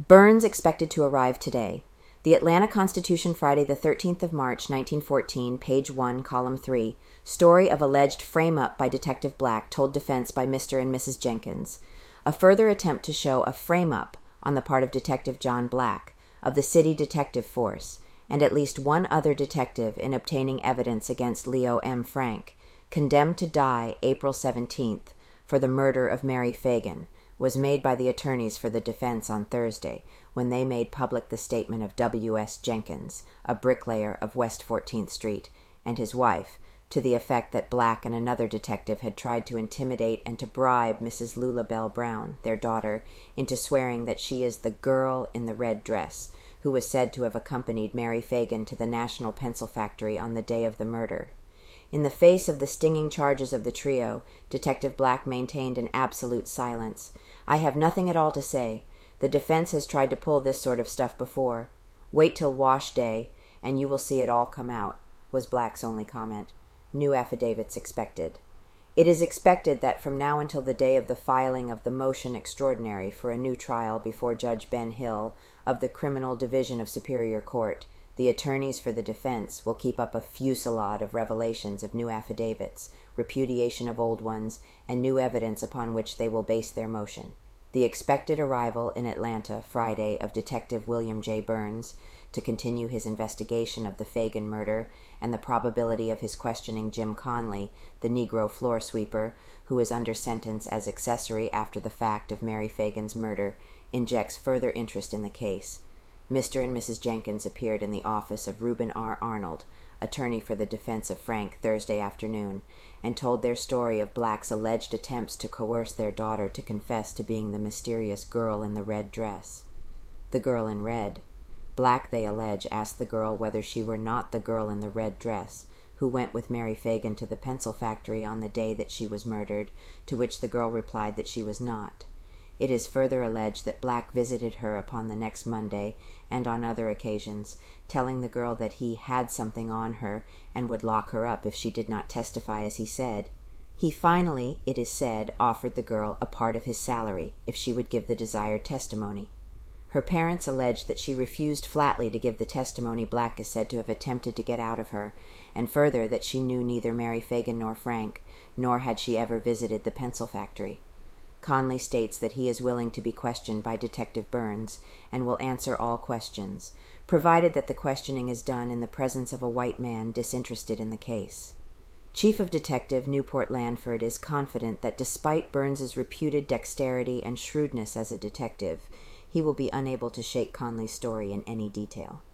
Burns expected to arrive today. The Atlanta Constitution, Friday the 13th of March, 1914, page 1, column 3. Story of alleged frame-up by Detective Black, told defense by Mr. and Mrs. Jenkins. A further attempt to show a frame-up on the part of Detective John Black, of the City Detective Force, and at least one other detective in obtaining evidence against Leo M. Frank, condemned to die April 17th for the murder of Mary Fagan, was made by the attorneys for the defense on Thursday, when they made public the statement of W.S. Jenkins, a bricklayer of West 14th Street, and his wife, to the effect that Black and another detective had tried to intimidate and to bribe Mrs. Lula Bell Brown, their daughter, into swearing that she is the girl in the red dress, who was said to have accompanied Mary Fagan to the National Pencil Factory on the day of the murder. In the face of the stinging charges of the trio, Detective Black maintained an absolute silence. "I have nothing at all to say. The defense has tried to pull this sort of stuff before. Wait till wash day, and you will see it all come out," was Black's only comment. New affidavits expected. It is expected that from now until the day of the filing of the motion extraordinary for a new trial before Judge Ben Hill of the Criminal Division of Superior Court, the attorneys for the defense will keep up a fusillade of revelations of new affidavits, repudiation of old ones, and new evidence upon which they will base their motion. The expected arrival in Atlanta Friday of Detective William J. Burns to continue his investigation of the Fagan murder, and the probability of his questioning Jim Conley, the Negro floor sweeper, who is under sentence as accessory after the fact of Mary Fagan's murder, injects further interest in the case. Mr. and Mrs. Jenkins appeared in the office of Reuben R. Arnold, attorney for the defense of Frank, Thursday afternoon, and told their story of Black's alleged attempts to coerce their daughter to confess to being the mysterious girl in the red dress. The girl in red. Black, they allege, asked the girl whether she were not the girl in the red dress, who went with Mary Fagan to the pencil factory on the day that she was murdered, to which the girl replied that she was not. It is further alleged that Black visited her upon the next Monday, and on other occasions, telling the girl that he had something on her and would lock her up if she did not testify as he said. He finally, it is said, offered the girl a part of his salary if she would give the desired testimony. Her parents allege that she refused flatly to give the testimony Black is said to have attempted to get out of her, and further that she knew neither Mary Fagan nor Frank, nor had she ever visited the pencil factory. Conley states that he is willing to be questioned by Detective Burns, and will answer all questions, provided that the questioning is done in the presence of a white man disinterested in the case. Chief of Detective Newport Lanford is confident that despite Burns's reputed dexterity and shrewdness as a detective, he will be unable to shake Conley's story in any detail.